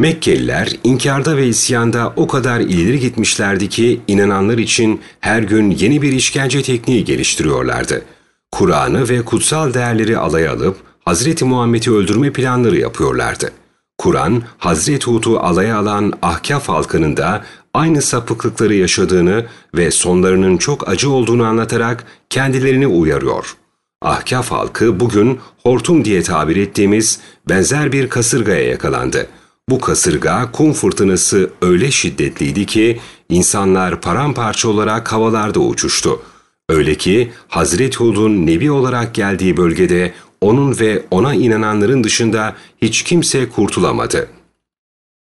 Mekkeliler inkarda ve isyanda o kadar ileri gitmişlerdi ki inananlar için her gün yeni bir işkence tekniği geliştiriyorlardı. Kur'an'ı ve kutsal değerleri alaya alıp Hazreti Muhammed'i öldürme planları yapıyorlardı. Kur'an, Hazreti Hud'u alaya alan Ahkaf halkının da aynı sapıklıkları yaşadığını ve sonlarının çok acı olduğunu anlatarak kendilerini uyarıyor. Ahkaf halkı bugün hortum diye tabir ettiğimiz benzer bir kasırgaya yakalandı. Bu kasırga kum fırtınası öyle şiddetliydi ki insanlar paramparça olarak havalarda uçuştu. Öyle ki Hazreti Hud'un nebi olarak geldiği bölgede onun ve ona inananların dışında hiç kimse kurtulamadı.